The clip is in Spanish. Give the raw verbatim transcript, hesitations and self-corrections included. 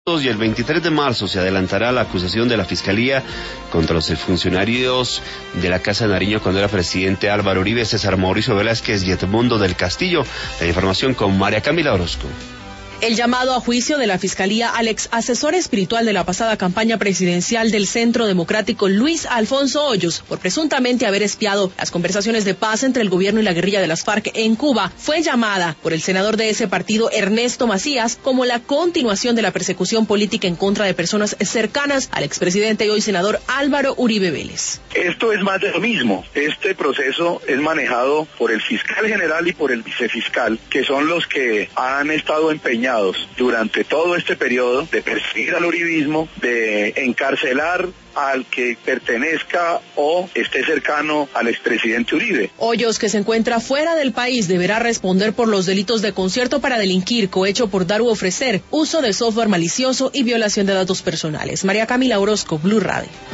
Y el veintitrés de marzo se adelantará la acusación de la Fiscalía contra los exfuncionarios de la Casa de Nariño cuando era presidente Álvaro Uribe, César Mauricio Velázquez y Edmundo del Castillo. La información con María Camila Orozco. El llamado a juicio de la Fiscalía al ex asesor espiritual de la pasada campaña presidencial del Centro Democrático, Luis Alfonso Hoyos, por presuntamente haber espiado las conversaciones de paz entre el gobierno y la guerrilla de las FARC en Cuba, fue llamada por el senador de ese partido, Ernesto Macías, como la continuación de la persecución política en contra de personas cercanas al expresidente y hoy senador Álvaro Uribe Vélez. Esto es más de lo mismo. Este proceso es manejado por el fiscal general y por el vicefiscal, que son los que han estado empeñados durante todo este periodo de perseguir al uribismo, de encarcelar al que pertenezca o esté cercano al expresidente Uribe. Hoyos, que se encuentra fuera del país, deberá responder por los delitos de concierto para delinquir, cohecho por dar u ofrecer, uso de software malicioso y violación de datos personales. María Camila Orozco, Blue Radio.